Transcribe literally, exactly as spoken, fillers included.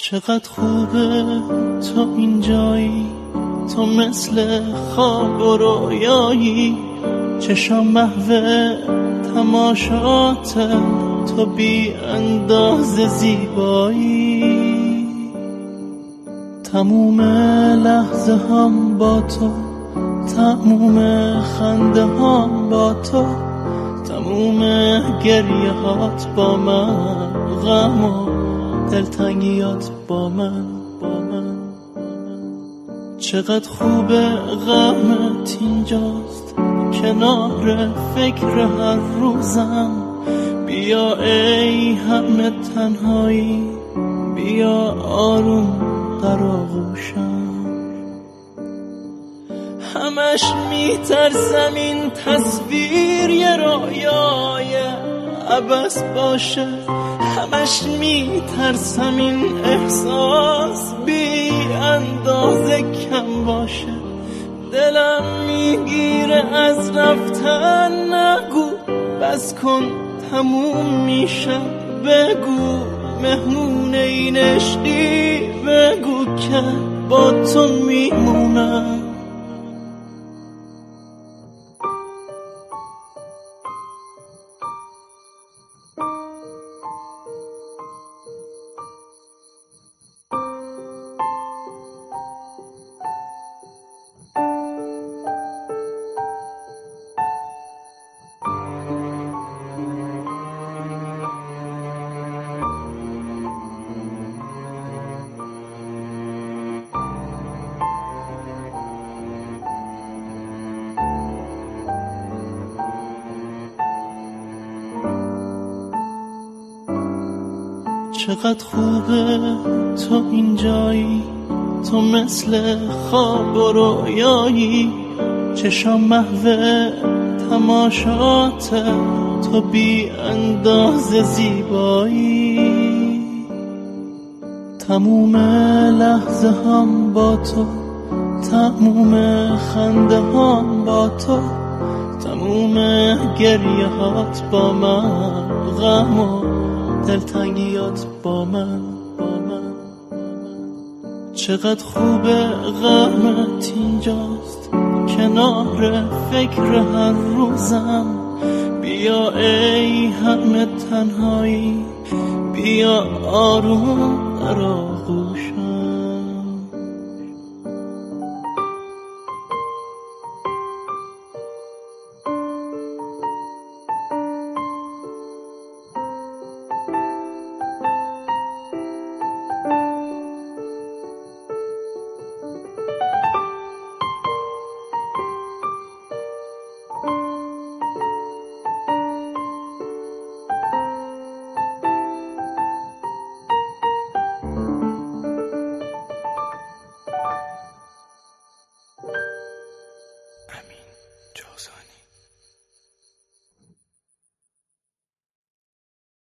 چقدر خوبه تو اینجایی، تو مثل خواب و رویایی، چشام محو تماشات، تو بی انداز زیبایی. تموم لحظه هم با تو، تموم خنده هم با تو، تموم گریه هات با من، غم و دلتنگیات با من با من. چقدر خوبه غمت اینجاست، کنار فکر هر روزم. بیا ای همه تنهایی، بیا آروم در آغوشم. همش میترسم این تصویر یه رویای عبث باشه، همش میترسم این احساس بی اندازه کم باشه. دلم میگیره از رفتن، نگو بس کن تموم میشه. بگو مهمون این عشقی، بگو که با تو میمونم. چقدر خوبه تو اینجایی، تو مثل خواب و رویایی، چشام محو تماشات، تو بی انداز زیبایی. تموم لحظه هم با تو، تموم خنده هم با تو، تموم گریه هات با من، غم و دلتنگیات با من با من. چقدر خوبه غمت اینجاست، کنار فکر هر روزم. بیا ای همه تنهایی، بیا آروم در آغوشم.